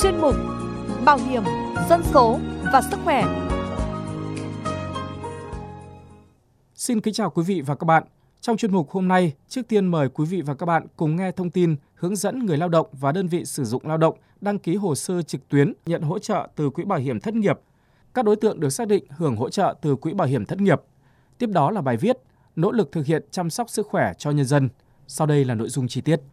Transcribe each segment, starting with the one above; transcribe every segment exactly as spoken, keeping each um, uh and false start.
chuyên mục Bảo hiểm, dân số và sức khỏe. Xin kính chào quý vị và các bạn. Trong chuyên mục hôm nay, trước tiên mời quý vị và các bạn cùng nghe thông tin hướng dẫn người lao động và đơn vị sử dụng lao động đăng ký hồ sơ trực tuyến nhận hỗ trợ từ Quỹ Bảo hiểm Thất nghiệp. Các đối tượng được xác định hưởng hỗ trợ từ Quỹ Bảo hiểm Thất nghiệp. Tiếp đó là bài viết nỗ lực thực hiện chăm sóc sức khỏe cho nhân dân. Sau đây là nội dung chi tiết.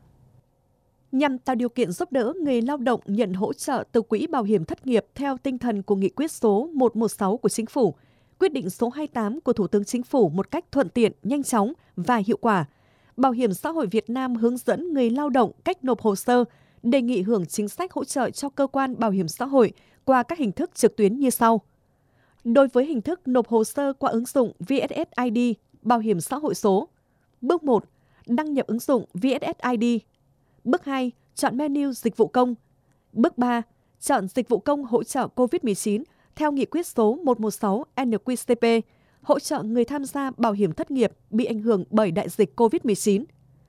Nhằm tạo điều kiện giúp đỡ người lao động nhận hỗ trợ từ Quỹ Bảo hiểm Thất nghiệp theo tinh thần của Nghị quyết số một trăm mười sáu của Chính phủ, quyết định số hai mươi tám của Thủ tướng Chính phủ một cách thuận tiện, nhanh chóng và hiệu quả, Bảo hiểm xã hội Việt Nam hướng dẫn người lao động cách nộp hồ sơ, đề nghị hưởng chính sách hỗ trợ cho cơ quan bảo hiểm xã hội qua các hình thức trực tuyến như sau. Đối với hình thức nộp hồ sơ qua ứng dụng vê ét ét i đê Bảo hiểm xã hội số, bước một, đăng nhập ứng dụng vê ét ét i đê. Bước hai, chọn menu dịch vụ công. Bước ba, chọn dịch vụ công hỗ trợ covid mười chín theo nghị quyết số một trăm mười sáu en quy cê pê, hỗ trợ người tham gia bảo hiểm thất nghiệp bị ảnh hưởng bởi đại dịch covid mười chín.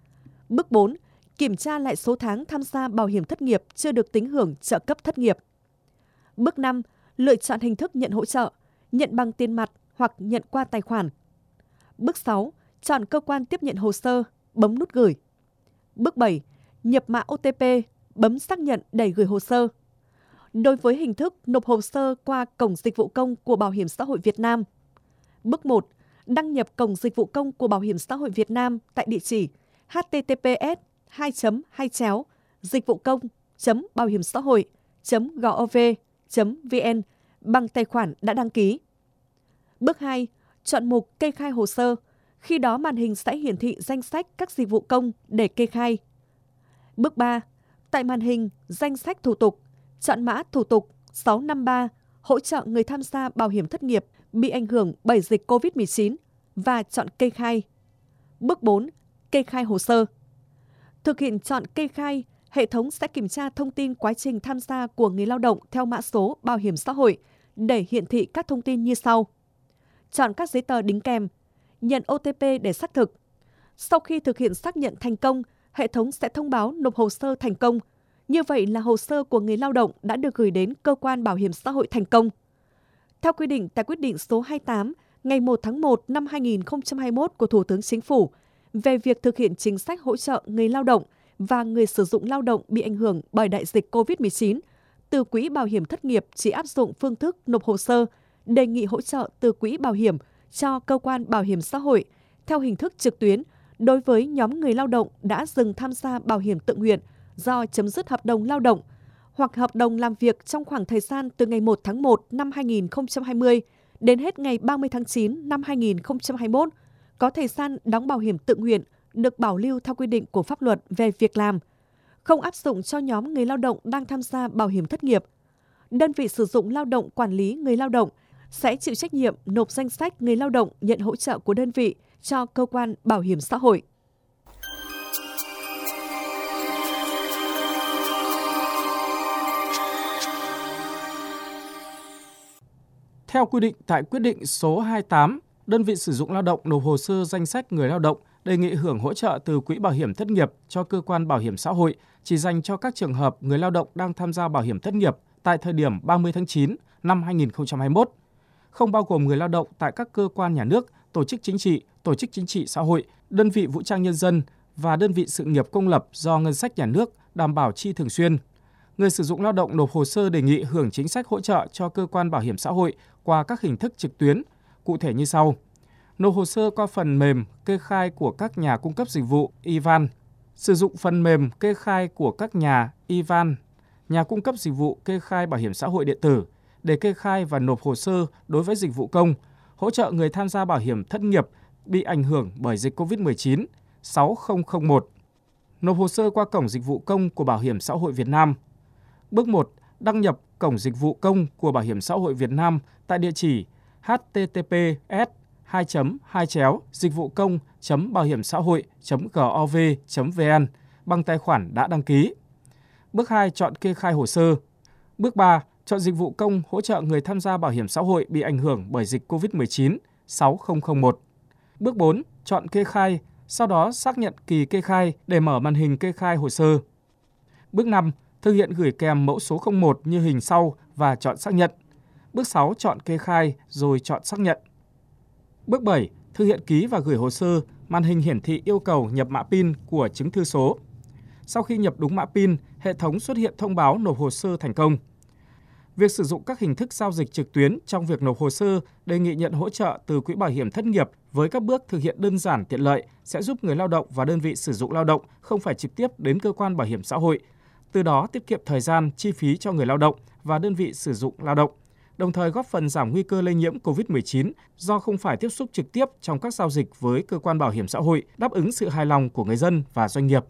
Bước bốn, kiểm tra lại số tháng tham gia bảo hiểm thất nghiệp chưa được tính hưởng trợ cấp thất nghiệp. Bước năm, lựa chọn hình thức nhận hỗ trợ, nhận bằng tiền mặt hoặc nhận qua tài khoản. Bước sáu, chọn cơ quan tiếp nhận hồ sơ, bấm nút gửi. Bước bảy, nhập mã ô tê pê, bấm xác nhận để gửi hồ sơ. Đối với hình thức nộp hồ sơ qua Cổng Dịch vụ Công của Bảo hiểm xã hội Việt Nam. Bước một, đăng nhập Cổng Dịch vụ Công của Bảo hiểm xã hội Việt Nam tại địa chỉ h t t p s hai chấm hai chéo dịch vụ công chấm bảo hiểm xã hội chấm gov chấm vn bằng tài khoản đã đăng ký. Bước hai, chọn mục kê khai hồ sơ, khi đó màn hình sẽ hiển thị danh sách các dịch vụ công để kê khai. Bước ba, tại màn hình danh sách thủ tục, chọn mã thủ tục sáu năm ba hỗ trợ người tham gia bảo hiểm thất nghiệp bị ảnh hưởng bởi dịch covid mười chín và chọn kê khai. Bước bốn, kê khai hồ sơ. Thực hiện chọn kê khai, hệ thống sẽ kiểm tra thông tin quá trình tham gia của người lao động theo mã số bảo hiểm xã hội để hiển thị các thông tin như sau. Chọn các giấy tờ đính kèm, nhận ô tê pê để xác thực. Sau khi thực hiện xác nhận thành công, hệ thống sẽ thông báo nộp hồ sơ thành công. Như vậy là hồ sơ của người lao động đã được gửi đến cơ quan bảo hiểm xã hội thành công. Theo quy định tại quyết định số hai mươi tám ngày một tháng một năm hai nghìn không trăm hai mươi mốt của Thủ tướng Chính phủ về việc thực hiện chính sách hỗ trợ người lao động và người sử dụng lao động bị ảnh hưởng bởi đại dịch covid mười chín, từ Quỹ Bảo hiểm Thất nghiệp chỉ áp dụng phương thức nộp hồ sơ, đề nghị hỗ trợ từ Quỹ Bảo hiểm cho cơ quan bảo hiểm xã hội theo hình thức trực tuyến đối với nhóm người lao động đã dừng tham gia bảo hiểm tự nguyện do chấm dứt hợp đồng lao động hoặc hợp đồng làm việc trong khoảng thời gian từ ngày một tháng một năm hai nghìn không trăm hai mươi đến hết ngày ba mươi tháng chín năm hai nghìn không trăm hai mươi mốt, có thời gian đóng bảo hiểm tự nguyện được bảo lưu theo quy định của pháp luật về việc làm, không áp dụng cho nhóm người lao động đang tham gia bảo hiểm thất nghiệp. Đơn vị sử dụng lao động quản lý người lao động sẽ chịu trách nhiệm nộp danh sách người lao động nhận hỗ trợ của đơn vị cho cơ quan bảo hiểm xã hội. Theo quy định tại quyết định số hai mươi tám, đơn vị sử dụng lao động nộp hồ sơ danh sách người lao động đề nghị hưởng hỗ trợ từ Quỹ Bảo hiểm Thất nghiệp cho cơ quan bảo hiểm xã hội chỉ dành cho các trường hợp người lao động đang tham gia bảo hiểm thất nghiệp tại thời điểm ba mươi tháng chín năm hai nghìn không trăm hai mươi mốt, không bao gồm người lao động tại các cơ quan nhà nước, tổ chức chính trị, tổ chức chính trị xã hội, đơn vị vũ trang nhân dân và đơn vị sự nghiệp công lập do ngân sách nhà nước đảm bảo chi thường xuyên. Người sử dụng lao động nộp hồ sơ đề nghị hưởng chính sách hỗ trợ cho cơ quan bảo hiểm xã hội qua các hình thức trực tuyến, cụ thể như sau. Nộp hồ sơ qua phần mềm kê khai của các nhà cung cấp dịch vụ i van, sử dụng phần mềm kê khai của các nhà i van, nhà cung cấp dịch vụ kê khai bảo hiểm xã hội điện tử để kê khai và nộp hồ sơ đối với dịch vụ công, hỗ trợ người tham gia bảo hiểm thất nghiệp bị ảnh hưởng bởi dịch covid mười chín sáu không không một. Nộp hồ sơ qua Cổng Dịch vụ Công của Bảo hiểm xã hội Việt Nam. Bước một, đăng nhập Cổng Dịch vụ Công của Bảo hiểm xã hội Việt Nam tại địa chỉ h t t p s hai chấm hai chéo dịch vụ công chấm bảo hiểm xã hội chấm gov chấm vn bằng tài khoản đã đăng ký. Bước hai, chọn kê khai hồ sơ. Bước ba, chọn dịch vụ công hỗ trợ người tham gia bảo hiểm xã hội bị ảnh hưởng bởi dịch covid mười chín sáu không không một. Bước bốn, chọn kê khai, sau đó xác nhận kỳ kê khai để mở màn hình kê khai hồ sơ. Bước năm, Thực hiện gửi kèm mẫu số không một như hình sau và chọn xác nhận. Bước sáu, chọn kê khai rồi chọn xác nhận. Bước bảy, thực hiện ký và gửi hồ sơ, màn hình hiển thị yêu cầu nhập mã pin của chứng thư số. Sau khi nhập đúng mã pin, hệ thống xuất hiện thông báo nộp hồ sơ thành công. Việc sử dụng các hình thức giao dịch trực tuyến trong việc nộp hồ sơ, đề nghị nhận hỗ trợ từ Quỹ Bảo hiểm Thất nghiệp với các bước thực hiện đơn giản tiện lợi sẽ giúp người lao động và đơn vị sử dụng lao động không phải trực tiếp đến cơ quan bảo hiểm xã hội, từ đó tiết kiệm thời gian, chi phí cho người lao động và đơn vị sử dụng lao động, đồng thời góp phần giảm nguy cơ lây nhiễm cô vít mười chín do không phải tiếp xúc trực tiếp trong các giao dịch với cơ quan bảo hiểm xã hội, đáp ứng sự hài lòng của người dân và doanh nghiệp.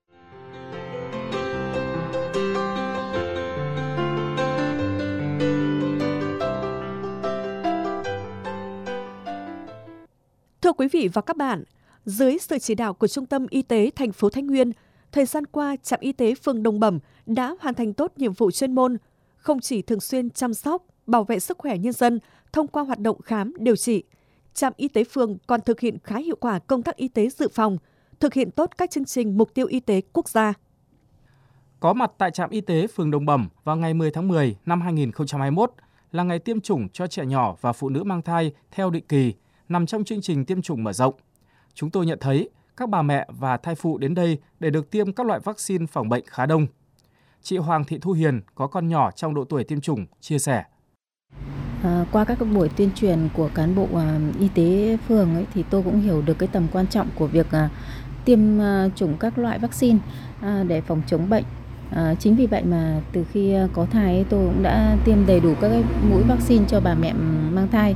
Thưa quý vị và các bạn, dưới sự chỉ đạo của Trung tâm Y tế thành phố Thái Nguyên, thời gian qua, trạm y tế phường Đồng Bẩm đã hoàn thành tốt nhiệm vụ chuyên môn, không chỉ thường xuyên chăm sóc, bảo vệ sức khỏe nhân dân thông qua hoạt động khám, điều trị. Trạm y tế phường còn thực hiện khá hiệu quả công tác y tế dự phòng, thực hiện tốt các chương trình mục tiêu y tế quốc gia. Có mặt tại trạm y tế phường Đồng Bẩm vào ngày mười tháng mười năm hai nghìn không trăm hai mươi mốt là ngày tiêm chủng cho trẻ nhỏ và phụ nữ mang thai theo định kỳ, nằm trong chương trình tiêm chủng mở rộng. Chúng tôi nhận thấy các bà mẹ và thai phụ đến đây để được tiêm các loại vaccine phòng bệnh khá đông. Chị Hoàng Thị Thu Hiền có con nhỏ trong độ tuổi tiêm chủng chia sẻ. À, qua các buổi tuyên truyền của cán bộ à, y tế phường ấy, thì tôi cũng hiểu được cái tầm quan trọng của việc à, tiêm à, chủng các loại vaccine à, để phòng chống bệnh. À, chính vì vậy mà từ khi có thai ấy, tôi cũng đã tiêm đầy đủ các cái mũi vaccine cho bà mẹ mang thai.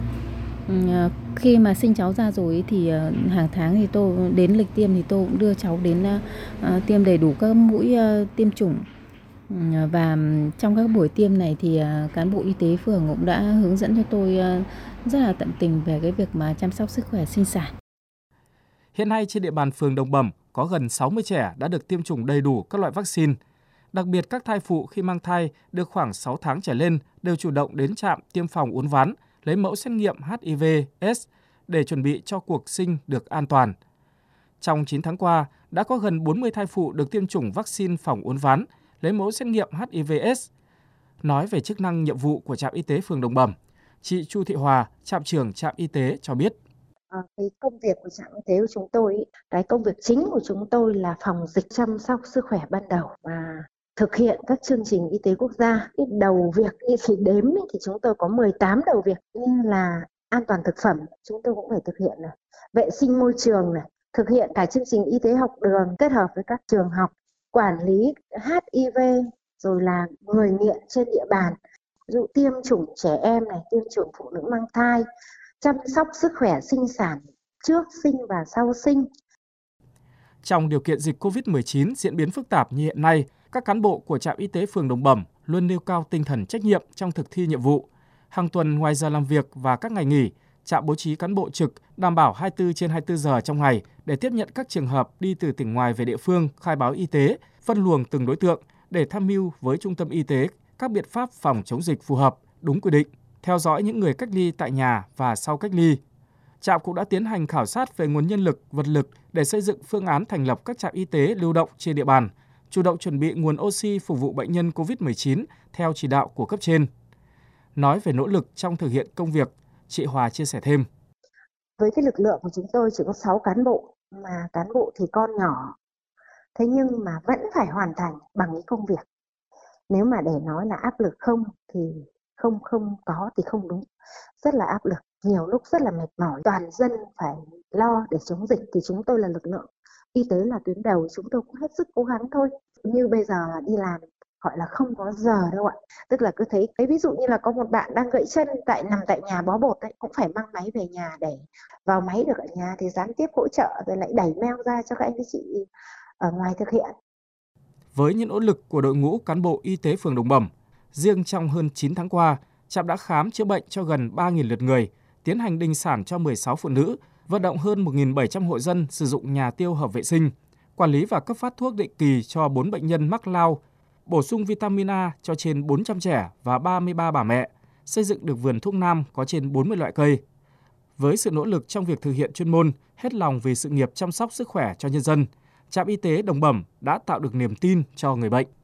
À, khi mà sinh cháu ra rồi ấy, thì à, hàng tháng thì tôi đến lịch tiêm thì tôi cũng đưa cháu đến à, tiêm đầy đủ các mũi à, tiêm chủng. Và trong các buổi tiêm này thì cán bộ y tế phường cũng đã hướng dẫn cho tôi rất là tận tình về cái việc mà chăm sóc sức khỏe sinh sản. Hiện nay trên địa bàn phường Đồng Bẩm có gần sáu mươi trẻ đã được tiêm chủng đầy đủ các loại vaccine. Đặc biệt các thai phụ khi mang thai được khoảng sáu tháng trở lên đều chủ động đến trạm tiêm phòng uốn ván, lấy mẫu xét nghiệm hát i vê ết để chuẩn bị cho cuộc sinh được an toàn. Trong chín tháng qua, đã có gần bốn mươi thai phụ được tiêm chủng vaccine phòng uốn ván, lấy mẫu xét nghiệm hát i vê ết. Nói về chức năng nhiệm vụ của trạm y tế phường Đồng Bẩm, chị Chu Thị Hòa, trạm trưởng trạm y tế cho biết. À, cái công việc của trạm y tế của chúng tôi, cái công việc chính của chúng tôi là phòng dịch, chăm sóc sức khỏe ban đầu và thực hiện các chương trình y tế quốc gia. Cái đầu việc như thì đếm thì chúng tôi có mười tám đầu việc, như là an toàn thực phẩm chúng tôi cũng phải thực hiện này, vệ sinh môi trường này, thực hiện cả chương trình y tế học đường kết hợp với các trường học, quản lý hát i vê, rồi là người nghiện trên địa bàn, ví dụ tiêm chủng trẻ em này, tiêm chủng phụ nữ mang thai, chăm sóc sức khỏe sinh sản trước sinh và sau sinh. Trong điều kiện dịch cô vít mười chín diễn biến phức tạp như hiện nay, các cán bộ của trạm y tế phường Đồng Bẩm luôn nêu cao tinh thần trách nhiệm trong thực thi nhiệm vụ. Hàng tuần ngoài giờ làm việc và các ngày nghỉ, trạm bố trí cán bộ trực đảm bảo hai mươi bốn trên hai mươi bốn giờ trong ngày để tiếp nhận các trường hợp đi từ tỉnh ngoài về địa phương khai báo y tế, phân luồng từng đối tượng để tham mưu với trung tâm y tế các biện pháp phòng chống dịch phù hợp, đúng quy định, theo dõi những người cách ly tại nhà và sau cách ly. Trạm cũng đã tiến hành khảo sát về nguồn nhân lực, vật lực để xây dựng phương án thành lập các trạm y tế lưu động trên địa bàn, chủ động chuẩn bị nguồn oxy phục vụ bệnh nhân cô vít mười chín theo chỉ đạo của cấp trên. Nói về nỗ lực trong thực hiện công việc, chị Hòa chia sẻ thêm. Với cái lực lượng của chúng tôi chỉ có sáu cán bộ, mà cán bộ thì con nhỏ, thế nhưng mà vẫn phải hoàn thành bằng cái công việc. Nếu mà để nói là áp lực không thì không không có thì không đúng. Rất là áp lực, nhiều lúc rất là mệt mỏi. Toàn dân phải lo để chống dịch thì chúng tôi là lực lượng y tế là tuyến đầu, chúng tôi cũng hết sức cố gắng thôi. Như bây giờ là đi làm gọi là không có giờ đâu ạ. Tức là cứ thấy, cái ví dụ như là có một bạn đang gãy chân tại nằm tại nhà bó bột đấy, cũng phải mang máy về nhà để vào máy được ở nhà thì gián tiếp hỗ trợ, rồi lại đẩy mail ra cho các anh các chị ở ngoài thực hiện. Với những nỗ lực của đội ngũ cán bộ y tế phường Đồng Bẩm, riêng trong hơn chín tháng qua, trạm đã khám chữa bệnh cho gần ba nghìn lượt người, tiến hành đình sản cho mười sáu phụ nữ, vận động hơn một nghìn bảy trăm hộ dân sử dụng nhà tiêu hợp vệ sinh, quản lý và cấp phát thuốc định kỳ cho bốn bệnh nhân mắc lao, bổ sung vitamin A cho trên bốn trăm trẻ và ba mươi ba bà mẹ, xây dựng được vườn thuốc nam có trên bốn mươi loại cây. Với sự nỗ lực trong việc thực hiện chuyên môn, hết lòng vì sự nghiệp chăm sóc sức khỏe cho nhân dân, trạm y tế Đồng Bẩm đã tạo được niềm tin cho người bệnh.